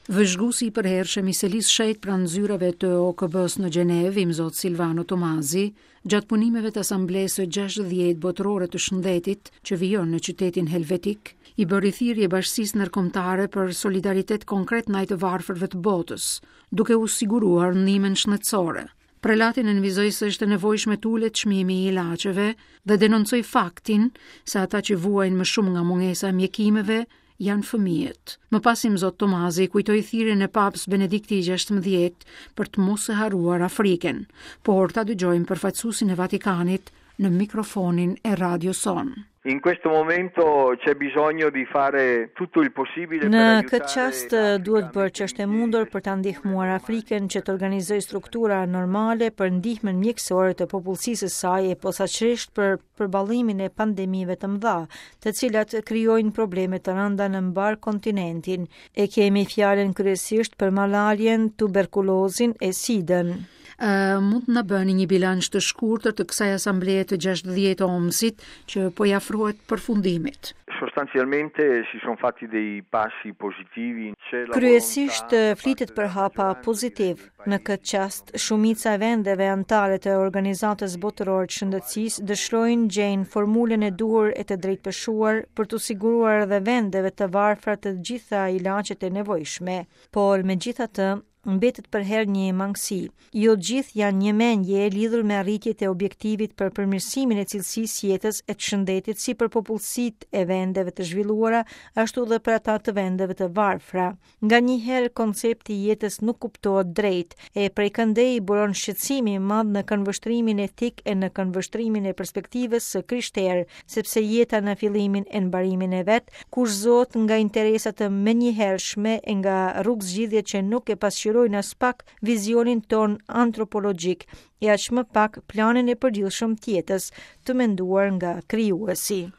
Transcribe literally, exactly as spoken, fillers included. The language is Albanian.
Vëzhguesi i përhershëm i selisë shejt pranë zyrave të O K B-s në Gjenevë, i mzot Silvano Tomazi, gjatë punimeve të asamblesë së gjashtëdhjetë botërore të shëndetit që vijon në qytetin helvetik, i bëri thirrje bashkësisë ndërkombëtare për solidaritet konkret ndaj të varfërve të botës, duke u siguruar ndihmën shëndetësore. Prelati nënvizoi se është e nevojshme të ulet çmimi i ilaçeve dhe denoncoi faktin se ata që vuajnë më shumë nga mungesa e mjekimeve janë fëmijët. Më pas i mzot Tomazi kujtoi thirrjen e Papës Benedikti gjashtëmbëdhjetë për të mos e harruar Afrikën, por ta dëgjojmë përfaqësuesin e Vatikanit në mikrofonin e Radio Son. In questo momento c'è bisogno di fare tutto il possibile Në per këtë çast duhet bërë ç'është e mundur për ta ndihmuar Afrikën që të organizojë struktura normale për ndihmën mjekësore të popullsisë së saj e posaçërisht për përballimin e pandemive të mëdha, të cilat krijojnë probleme të rënda në mbar kontinentin. E kemi fjalën kryesisht për malarjen, tuberkulozin e sidën. Uh, mund të na bëni një bilanç të shkurtër të kësaj asambleje të gjashtëdhjetë O M S-it që po i afrohet përfundimit. Sostanzialmente si sono fatti dei passi positivi. Kryesisht flitet për hapa pozitiv. Në këtë çast, shumica e vendeve anëtare të Organizatës Botërore të Shëndetësisë dëshirojnë gjejnë formulën e duhur e të drejtpërshuar për të siguruar edhe vendeve të varfra të gjitha ilaçet e nevojshme. Por megjithatë, mbetet për herë një mangësi. Jo gjithë janë një mendje e lidhur me arritjet e objektivit për përmirësimin e cilësisë jetës e të shëndetit si për popullsitë e vendeve të zhvilluara, ashtu dhe për ata të vendeve të varfra. Nganjëherë koncepti i jetës nuk kuptohet drejt e prej këndej buron shqetësimi i madh në këndvështrimin etik e në këndvështrimin e perspektivës së krishterë, sepse jeta në fillimin e mbarimin e vet kurzohet nga interesat të menjëhershme e nga rrugëzgjidhjet që nuk e pasqyrojnë as pak vizionin ton antropologjik e aq më pak planin e përditshëm të jetës të menduar nga krijuesi.